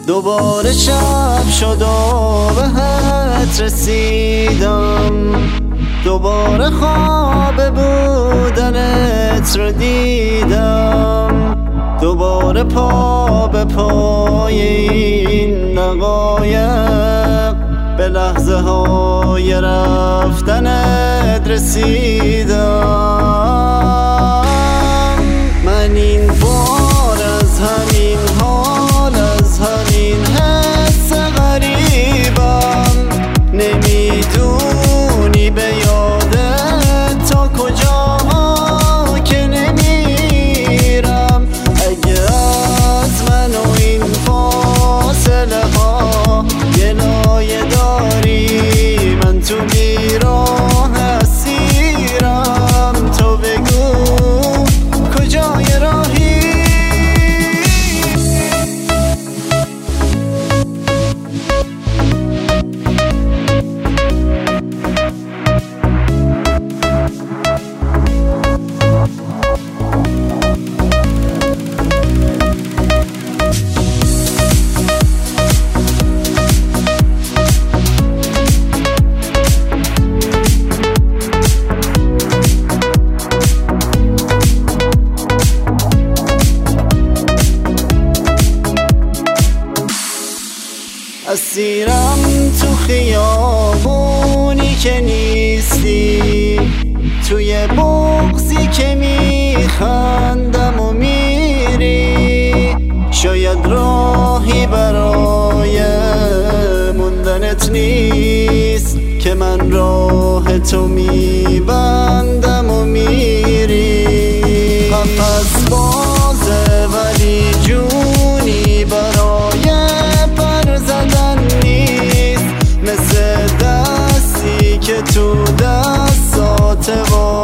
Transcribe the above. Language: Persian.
دوباره شب شد و بهت رسیدم، دوباره خواب بودنت رو دیدم، دوباره پا به پای این دقایق به لحظه های رفتنت رسیدم. من این بار از همین حال، از همین حس غریبم، نمیدونی به یادت تا کجاها که نمیرم. اگه از من و این فاصله ها گلایه داری، من تو بیراه اسیرم، تو بگو کجای راهی؟ اسیرم تو خیابونی که نیستی، توی بغضی که میخندم و میری. شاید راهی برای موندنت نیست که من راه تو میبندم و میری. قفس بازه ولی جونی برای مثل دستی که تو دستات